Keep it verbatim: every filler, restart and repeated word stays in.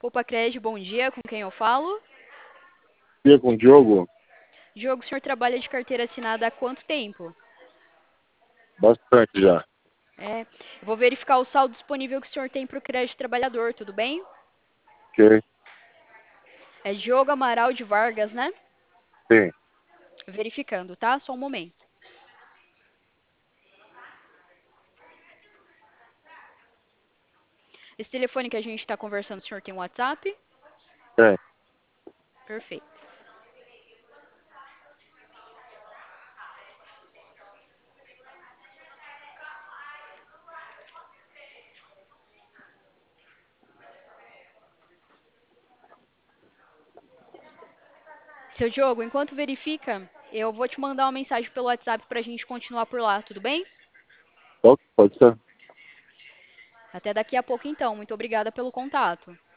Popacred, bom dia, com quem eu falo? Dia com o Diogo? Diogo, o senhor trabalha de carteira assinada há quanto tempo? Bastante já. É, eu vou verificar o saldo disponível que o senhor tem para o crédito trabalhador, tudo bem? Ok? É Diogo Amaral de Vargas, né? Sim. Verificando, tá? Só um momento. Esse telefone que a gente está conversando, o senhor tem um WhatsApp? Tem. Perfeito. Seu Diogo, enquanto verifica, eu vou te mandar uma mensagem pelo WhatsApp para a gente continuar por lá, tudo bem? Pode pode ser. Até daqui a pouco então. Muito obrigada pelo contato.